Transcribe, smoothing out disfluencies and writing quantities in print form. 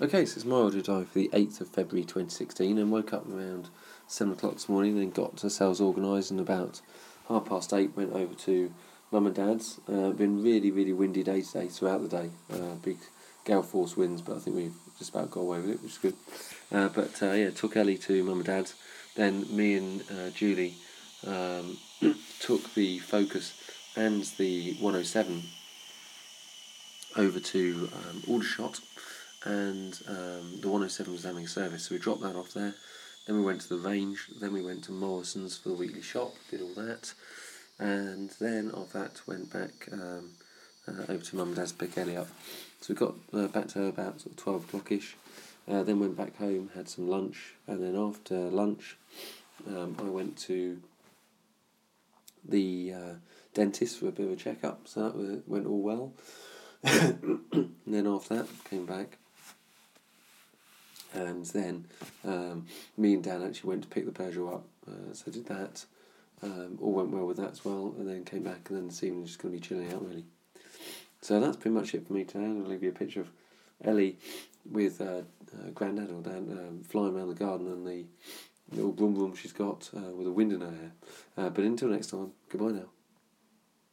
Okay, so it's my audio diary for the 8th of February 2016, and woke up around 7 o'clock this morning, then got ourselves organised, and about 8:30 went over to Mum and Dad's. Been really, really windy day today throughout the day. Big gale force winds, but I think we've just about got away with it, which is good. Took Ellie to Mum and Dad's. Then me and Julie took the Focus and the 107 over to Aldershot, and the 107 was having a service, so we dropped that off there. Then we went to the range, then we went to Morrison's for the weekly shop, did all that, and then of that went back over to Mum and Dad's to pick Ellie up. So we got back to her about sort of 12 o'clock-ish, then went back home, had some lunch, and then after lunch I went to the dentist for a bit of a check-up, so that went all well. And then after that came back, and then me and Dan actually went to pick the Peugeot up, so I did that. All went well with that as well, and then came back, and then this evening just going to be chilling out really. So that's pretty much it for me today. I'll leave you a picture of Ellie with Grandad or Dad flying around the garden, and the little broom she's got with a wind in her hair. But until next time, goodbye now.